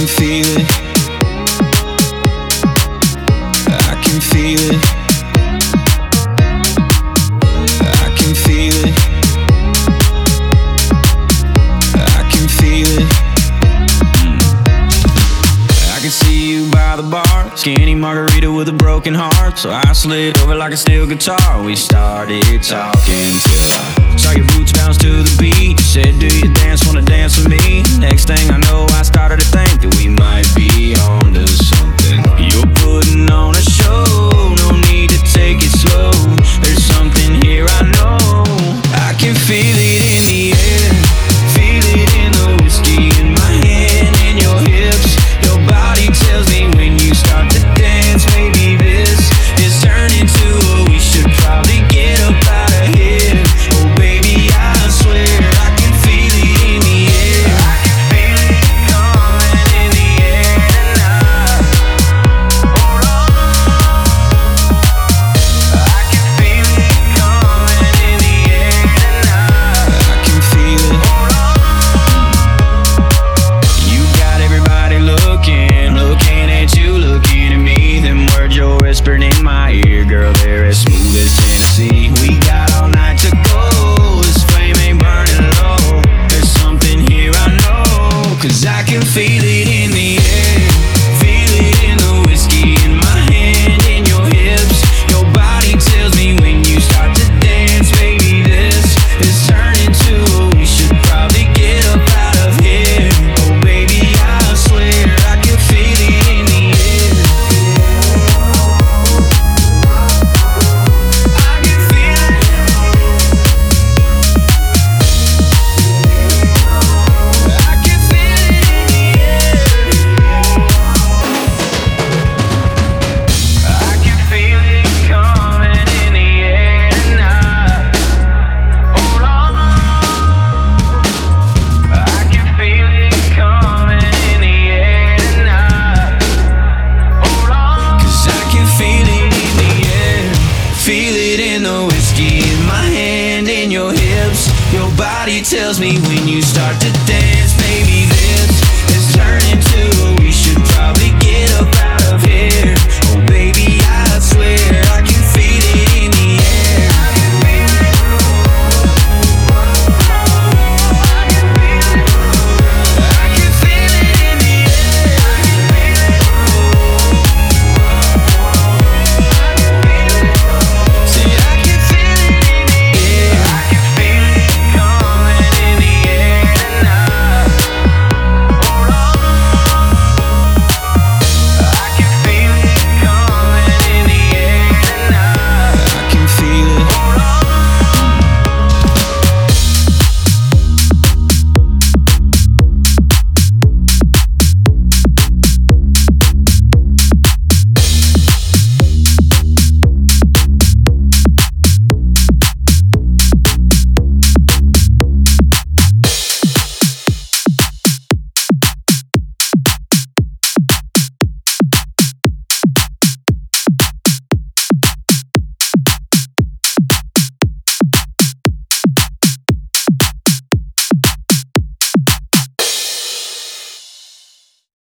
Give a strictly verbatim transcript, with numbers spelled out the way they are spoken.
can feel it. I can feel it. I can feel it. I can feel it. Mm. I can see you by the bar, skinny margarita with a broken heart. So I slid over like a steel guitar. We started talking till I saw your boots bounce to the beat. Said, do you dance, wanna dance with me? Next thing I know, I started to think that we might be on to something. You're putting on a show, no need to take it slow. There's something here I know. I can feel it in the air, feel it in the whiskey in my hand and your hips. Your body tells me when you start to dance, maybe this is turning to a we should probably get up out of here. Oh baby, I swear I can feel it in the air. I can feel it coming in the air tonight. Hold on, I can feel it coming in the air tonight. I can feel it. Hold on. You got everybody looking, looking at you, looking at me. Them words you're whispering in my ear, girl, they're as smooth as Tennessee. We got all night to go, this flame ain't burning low. There's something here I know, 'cause I can feel it.